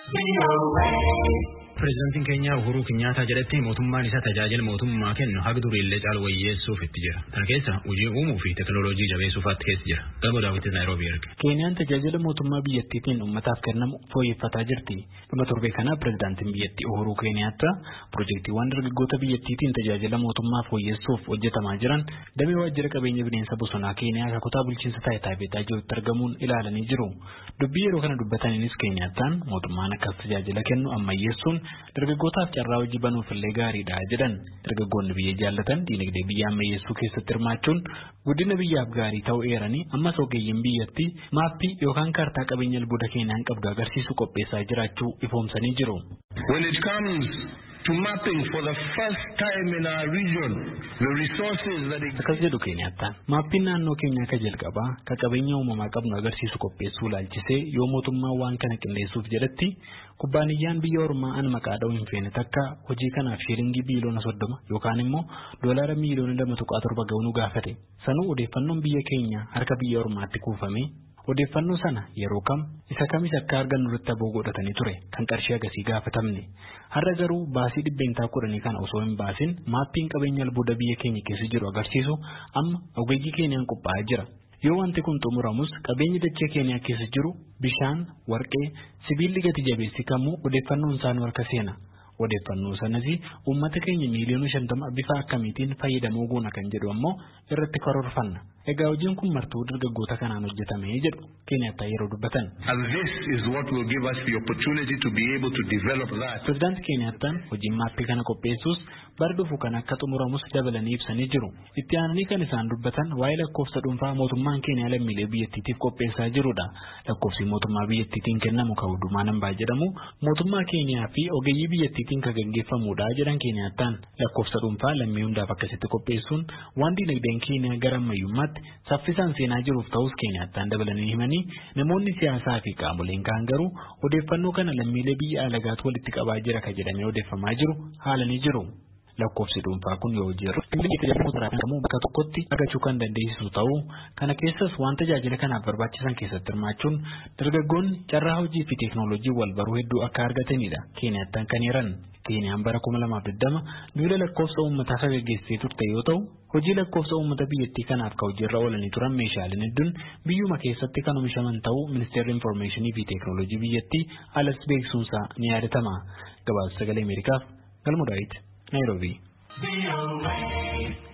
Prezidaantiin keenya Uhuru Kenyaata jedhetti mootummaan isaa tajaajila mootummaa kennu haga duriillee caalu wayyeessuuf itti jira. Kana keessa hojii uumuu fi teknooloojii jabeessuufaatti keessa jira. Gabaa daawwitii Naayiroobii erga. Keeniyaan tajaajila mootummaa biyyattiitiin uummataaf kennamu fooyyeffataa jirti. Dhuma torbee kana prezidaantiin biyyattii Uhuru Kenyaata piroojeektiiwwan dargaggoota biyyattiitiin tajaajila mootummaa fooyyessuuf hojjetamaa jiran damee waajjira qabeenya bineensa bosonaa Keeniyaa kutaa bulchiinsa Taayitaa jirutti argamuun ilaalanii jiru. Dubbii yeroo kana dubbataniinis Keeniyaataan mootummaan akkas tajaajila kennu ammayyeessuun dargaggootaaf carraa hojii banuuf illee gaariidha jedhan. Dargaggoonni biyya jaallatan diinagdee biyya ammayyeessuu keessatti hirmaachuun guddina biyyaaf gaarii ta'uu eeranii ammas ogeeyyiin biyyattii maappii yookaan kaartaa qabeenya albuuda Keeniyaan qabdu agarsiisu qopheessaa jiraachuu ifoomsanii jiru. When it comes to mapping for the first time in our region the resources that akkas jedhu Keeniyaataan maappiin naannoo keenyaa ka jalqabaa ka qabeenya uumamaa qabnu agarsiisu qopheessuu laalchisee yoo mootummaan waan kana qindeessuuf jedhatti kubbaaniyyaan biyya ormaa an maqaa dha'u hin feene takka hojii kanaaf shiilingii biliyoona 30 yookaan immoo doolaara miliyoona 2.7 ga'uu gaafate. Sanuu odeeffannoon biyya keenya harka biyya ormaatti kuufame. Odeeffannoo sana yeroo kam isa kamis akka argannu irratti aboo godhatanii ture kan qarshii agasii gaafatamne. Har'a garuu baasii dhibbeentaa 10 kana osoo hin baasin maappiin qabeenya albuuda biyya keenya keessa jiru agarsiisu amma ogeeyyii Keeniyaan qophaa'aa jira. Yoo wanti kun xumuramus qabeenyi dachee Keeniyaa keessa jiru bishaan, warqee, sibiilli gati jabeessi kamuu odeeffannoon isaanii harka seena. Odeeffannoo sanas uummata keenya miliyoona 50 bifa akkamiitiin fayyadamoo goona kan jedhu ammoo irratti karoorfanna. Egaa hojiin kun martuu dargaggoota kanaan hojjetamee jedhu Keeniyaataa yeroo dubbatan. And this is what will give us the opportunity to be able to develop that. Prezidaanti Keeniyaataan hojiin maappii kana qopheessuus bara dhufu kan akka xumuramus dabalanii ibsanii jiru. Itti aananii kan isaan dubbatan waa'ee lakkoofsa dhuunfaa mootummaan Keeniyaa lammiilee biyyattiitiif qopheessaa jirudha. Lakkoofsi mootummaa biyyattiitiin kennamu kan hundumaa nambaa jedhamu mootummaa Keeniyaa fi ogeeyyii biyyattiitiin kan gaggeeffamudha jedhan Keeniyaataan. Lakkoofsa dhuunfaa lammii hundaaf akkasitti qopheessuun waan dinagdeen Keeniyaa gara ammayyummaatti saffisaan seenaa jiruuf ta'us Keeniyaataan dabalanii himanii namoonni siyaasaa fi qaamoleen kaan garuu odeeffannoo kana lammiilee biyya alagaatu walitti qabaa jira kan jedhamee odeeffamaa jiru haalanii jiru. Lakkoofsi dhuunfaa kun yoo hojjetu bakka tokkotti argachuu kan dandeessisu ta'uu kana keessas waan tajaajila kanaaf barbaachisan keessatti hirmaachuun dargaggoonni carraa hojii fi teeknooloojii wal baruu hedduu akka argatanidha Keeniyaataan kan hiran. Keeniyaan bara 2020 duula lakkoofsa uummataa kan gaggeessee turte yoo ta'u hojii lakkoofsa uummata biyyattii kanaaf kan hojiirra oolanii turan meeshaaleen hedduun biyyuma keessatti kan oomishaman ta'uu ministeerri infoormeeshinii fi teeknooloojii biyyattii alas beeksisuunsaa ni yaadatama. Gabaasa sagalee Ameerikaaf Galmoo Daawit Naayiroobii.